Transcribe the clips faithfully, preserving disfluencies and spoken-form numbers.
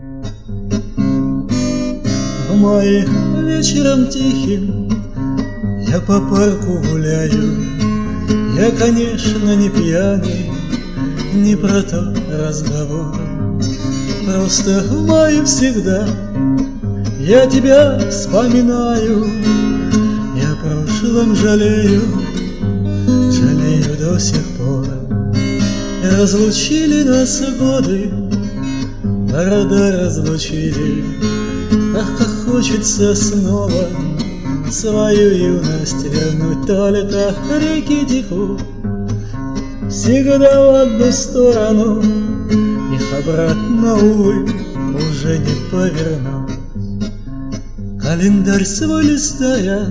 В мае вечером тихим я по парку гуляю. Я, конечно, не пьяный, не про то разговор. Просто в мае всегда я тебя вспоминаю. Я о прошлом жалею, жалею до сих пор. Разлучили нас годы, города разлучили. Ах, как хочется снова свою юность вернуть. Только реки текут всегда в одну сторону, их обратно, увы, уже не поверну. Календарь свой листая,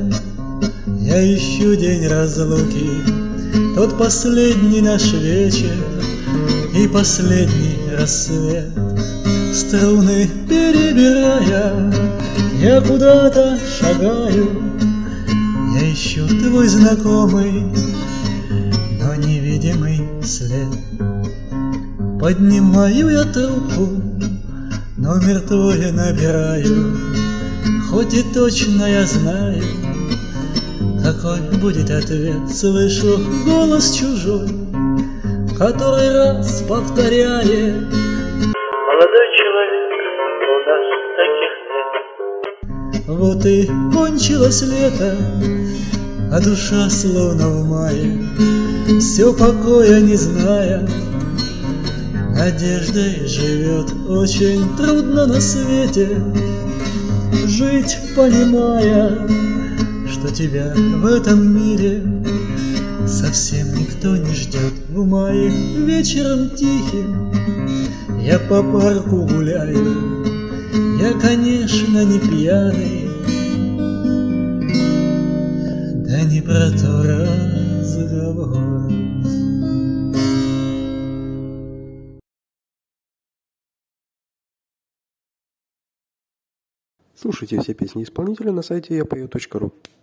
я ищу день разлуки, тот последний наш вечер и последний рассвет. Струны перебирая, я куда-то шагаю. Я ищу твой знакомый, но невидимый след. Поднимаю я трубку, номер твой набираю. Хоть и точно я знаю, какой будет ответ. Слышу голос чужой, который раз повторяет: молодой человек, у нас таких нет. Вот и кончилось лето, а душа словно в мае, все покоя не зная, надеждой живет. Очень трудно на свете жить, понимая, что тебя в этом мире совсем никто не ждет. В мае вечером тихим я по парку гуляю. Я, конечно, не пьяный, да не про то разговор. Слушайте все песни исполнителя на сайте я пою точка ру.